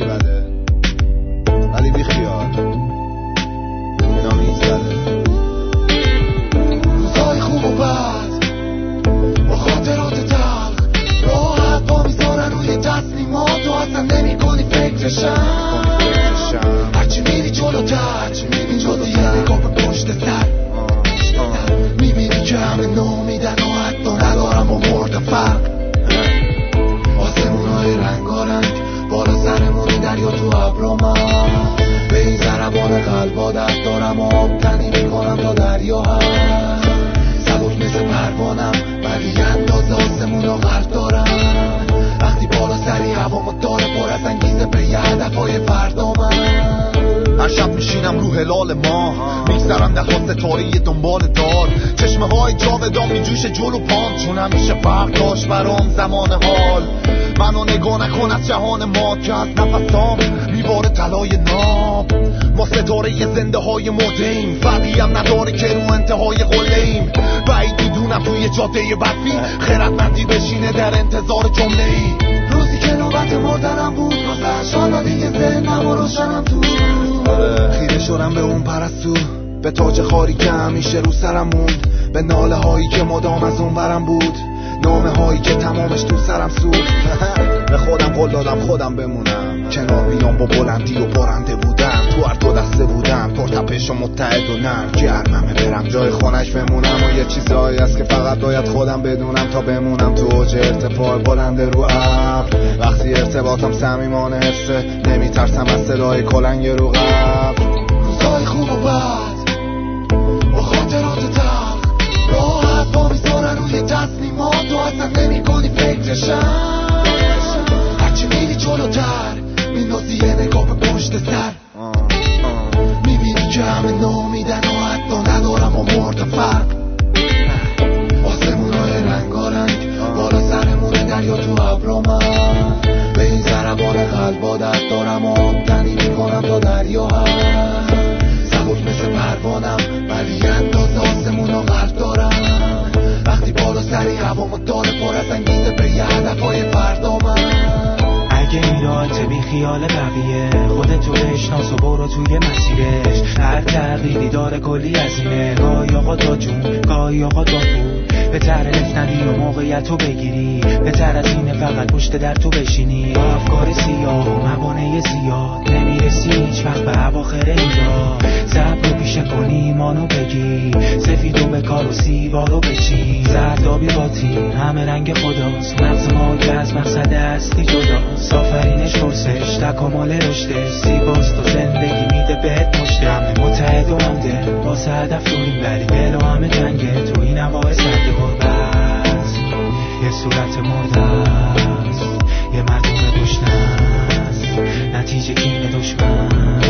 بده ولی بی خیال اینا میزده. روزای خوب و بد با خاطرات تلخ راحت با میذارن روی تصمیمات و اصلا نمی کنی فکرشم. هرچی میری جلوتر این جزیه نگاه به پشت سر میبینی که همه نامیدن و حتی ندارم با مرد فرق. آسمونای رنگارنگ بالا سرمونی دریا تو ابرامم به این ضربان قلبا دست دارم و آب تنی میکنم تا دریا هست. سبک مثل پروانم ولی اندازه آسمونو غرق دارم. وقتی بالا سری هوامو داره پر از انگیزه به یه هدفهای فردا من. هر شب میشینم رو هلال ماه میگذرم ده ستاره دنبال دار. چشمه های جاودان میجوشه جلو پام چون همیشه فرق داشت برام زمان حال. منو نگاه نکن از جهان ما که از نفسام میباره طلای ناب. ما ستاره زنده های مرده‌ایم فرقی هم نداره که رو انتهای قله‌ایم. بعید میدونم توی جاده برفی خردمندی بشینه در انتظار جمله‌ای. روزی که نوبت مردنم بود واسه حالا دیگه ذهنم و روشنم تو. خیره شدم به اون پرستو به تاج خاری که همیشه رو سرم موند. به ناله هایی که مدام از اون برم بود. نامه هایی که تمامش تو سرم سود. به خودم قول دادم خودم بمونم کنار بیام با بلندی و برنده بودم. تو هر دو دسته بودم پرتپش و متحد و نرم گرممه برم جای خونش بمونم. و یه چیزایی هست که فقط باید خودم بدونم تا بمونم تو اوج ارتفاع بلنده رو ابر. وقتی ارتباطم صمیمانه حسه نمیترسم از صدای کلنگ رو قبر. روزای خوب و بد با خاطرات تلخ راحت با میذارن روی تصمیمات و اصلا نمی کنی فکرشم. هرچی میری جلوتر میندازی یه نگاه به پشت سر میبینی که همه نامیدن و حتی ندارم و مرد فرق. آسمونای رنگارنگ بالا سرمونه دریا تو ابرامم به این ضربان قلبا دست دارم و آب تنی میکنم تا دریا هست. سبک مثل پروانم ولی اندازه آسمونو غرق دارم. وقتی بالا سری هوامو داره پر از انگیزه به یه هدفهای فردا من. اگه ایرادت بی خیال بقیه خودتو بشناس و برو توی مسیرش. هر تغییری داره کلی هزینه. گاهی آقا تا جون گاهی آقا تا پول. بهتره نفتنی و موقعیتو بگیری. بهتر از اینه فقط پشت در تو بشینی. با افکار سیاه و موانع زیاد نمیرسی هیچ وقت به اواخر اینجا. صبر رو پیشه کنی ایمانو بگی. سفیدو به کار و سیبارو بچین. زردابی باطین همه رنگ خداست. مغز ما که از مقصد اصلی جداست. آفرینش پرسش تکامل رشته. زیباست و زندگی میده بهت مشته. همه متحد و همده واسه هدف دوریم ولی دل و همه جنگه تو این هوای سرد غربت. یه صورت مرده است یه مردم گشنه است نتیجه کین دشمن.